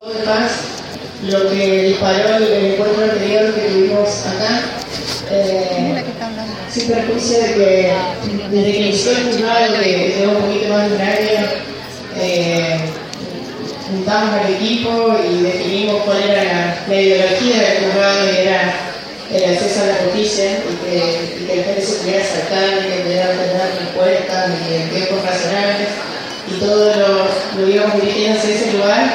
de paz, lo que disparó el encuentro anterior que tuvimos acá, sin perjuicio de que desde que inició el juzgado, que lleva un poquito más de un año, juntamos al equipo y definimos cuál era la ideología del juzgado, y era el acceso a la justicia, y que la gente se pudiera acercar, y que pudiera tener respuestas en tiempos razonables, y todo lo íbamos dirigiendo hacia ese lugar.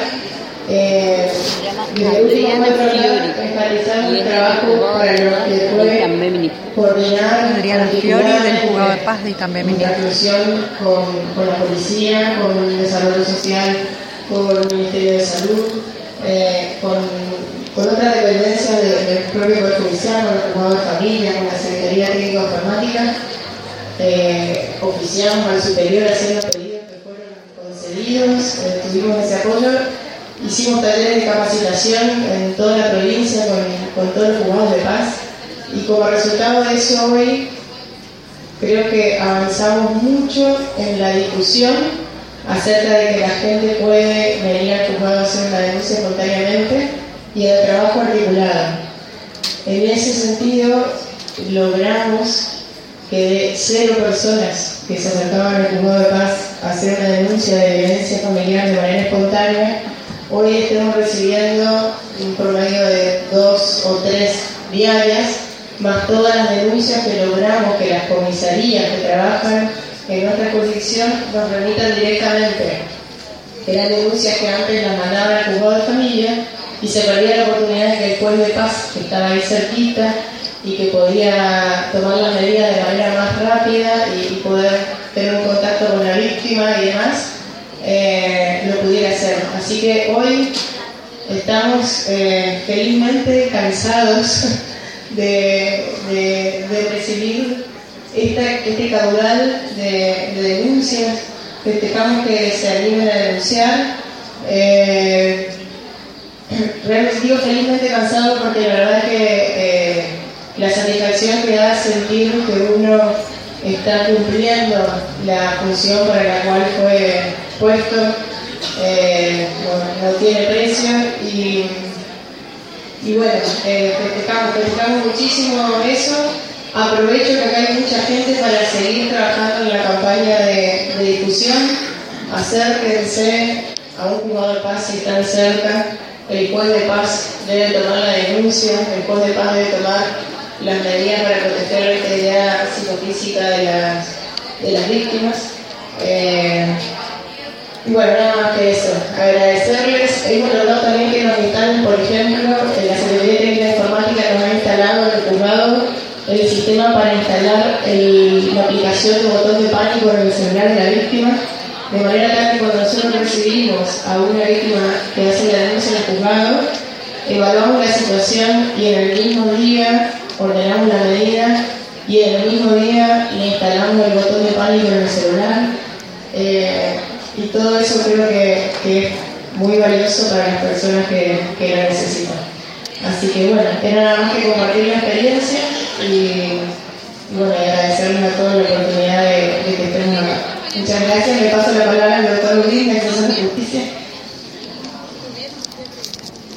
Adriana Fiori, realizamos un trabajo para lo que fue coordinar Adriana Fiori del Juzgado de Paz de Itambé Mineiro. Intervención con la policía, con el desarrollo social, con el Ministerio de Salud, con otras dependencias del propio Poder Judicial, con el Juzgado de Familia, con la Secretaría Técnica Informática. Oficiamos al superior haciendo pedidos que fueron concedidos, tuvimos ese apoyo. Hicimos talleres de capacitación en toda la provincia con todos los juzgados de paz, y como resultado de eso hoy creo que avanzamos mucho en la discusión acerca de que la gente puede venir al juzgado a hacer una denuncia espontáneamente, y el trabajo articulado. En ese sentido logramos que de 0 personas que se acercaban al juzgado de paz a hacer una denuncia de violencia familiar de manera espontánea, hoy estamos recibiendo un promedio de 2 o 3 diarias, más todas las denuncias que logramos que las comisarías que trabajan en nuestra jurisdicción nos remitan directamente. Eran denuncias que antes las mandaban al juzgado de familia y se perdía la oportunidad de que el juez de paz, que estaba ahí cerquita y que podía tomar las medidas de manera más rápida y poder tener un contacto con la víctima y demás, lo pudiera hacer. Así que hoy estamos felizmente cansados de recibir este caudal de denuncias. Festejamos que se animen a denunciar. Realmente digo felizmente cansado porque la verdad es que la satisfacción que da sentir que uno está cumpliendo la función para la cual fue puesto, no tiene precio, y bueno, festejamos muchísimo eso. Aprovecho que acá hay mucha gente para seguir trabajando en la campaña de difusión. Acérquense a un juzgado de paz si están cerca. El juez de paz debe tomar la denuncia, el juez de paz debe tomar las medidas para proteger la integridad psicofísica de las víctimas. Y bueno, nada más que eso. Agradecerles. Hemos logrado también que nos instalen, por ejemplo, la Secretaría Técnica Informática nos ha instalado en el juzgado el sistema para instalar la aplicación de botón de pánico en el celular de la víctima, de manera tal que cuando nosotros recibimos a una víctima que hace la denuncia en el juzgado, evaluamos la situación y en el mismo día ordenamos la medida, y en el mismo día le instalamos el botón de pánico en el celular, y todo eso creo que es muy valioso para las personas que la necesitan. Así que bueno, era nada más que compartir la experiencia y bueno, agradecerles a todos la oportunidad de que estén acá. Muchas gracias. Le paso la palabra al doctor Udín.